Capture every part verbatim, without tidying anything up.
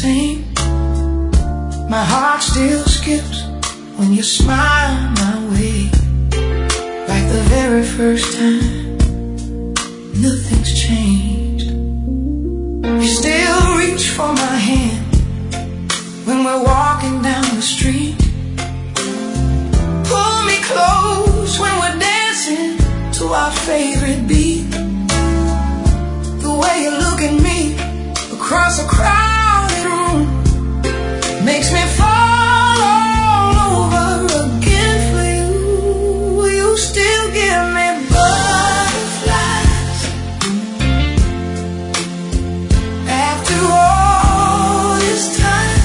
same. My heart still skips when you smile my way, like the very first time. Nothing's changed. You still reach for my hand when we're walking down the street. Pull me close when we're dancing to our favorite beat. The way you look at me across a crowded room makes me fall all over again for you. You still give me butterflies after all this time.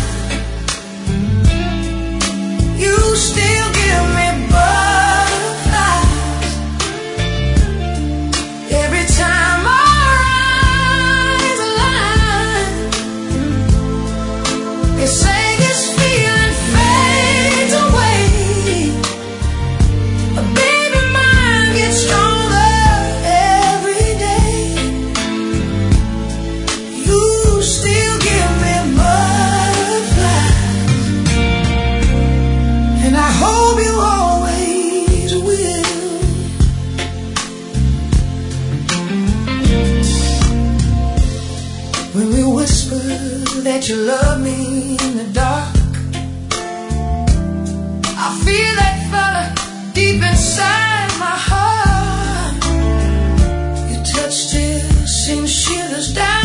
You still give me butterflies every time our eyes align. They say this feeling fades away, but baby, mine gets stronger every day. You still give me butterflies, and I hope you always will. When we whisper that you love me in the dark, I feel that fella deep inside my heart. Your touch still sends shivers down